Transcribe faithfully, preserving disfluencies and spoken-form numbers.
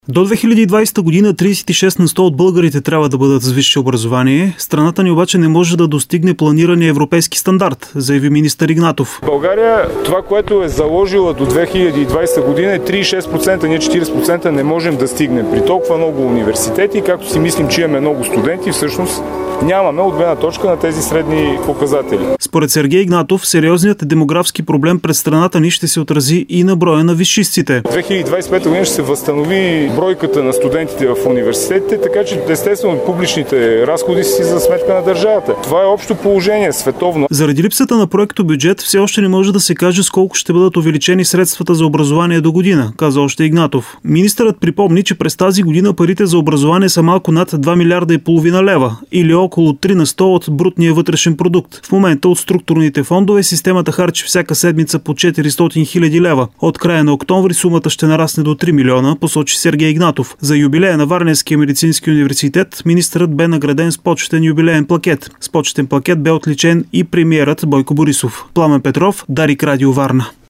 До две хиляди и двадесета година тридесет и шест на сто от българите трябва да бъдат с висше образование. Страната ни обаче не може да достигне планирания европейски стандарт, заяви министър Игнатов. България, това, което е заложила до две хиляди и двадесета година е три цяло и шест процента, ние четиридесет процента не можем да стигнем. При толкова много университети, както си мислим, че имаме много студенти, всъщност нямаме от гледна точка на тези средни показатели. Според Сергей Игнатов, сериозният демографски проблем пред страната ни ще се отрази и на броя на висшистите. две хиляди двадесет и пета година ще се възстанови бройката на студентите в университетите, така че естествено публичните разходи си за сметка на държавата. Това е общо положение световно. Заради липсата на проекто бюджет все още не може да се каже с колко ще бъдат увеличени средствата за образование до година, каза още Игнатов. Министърът припомни, че през тази година парите за образование са малко над два милиарда и половина лева или около три на сто от брутния вътрешен продукт. В момента от структурните фондове системата харчи всяка седмица по четиристотин хиляди лева. От края на октомври сумата ще нарасне до три милиона, посочи Сергей Игнатов. За юбилея на Варненския медицински университет министърът бе награден с почетен юбилеен плакет. С почетен плакет бе отличен и премиерът Бойко Борисов. Пламен Петров, Дарик Радио Варна.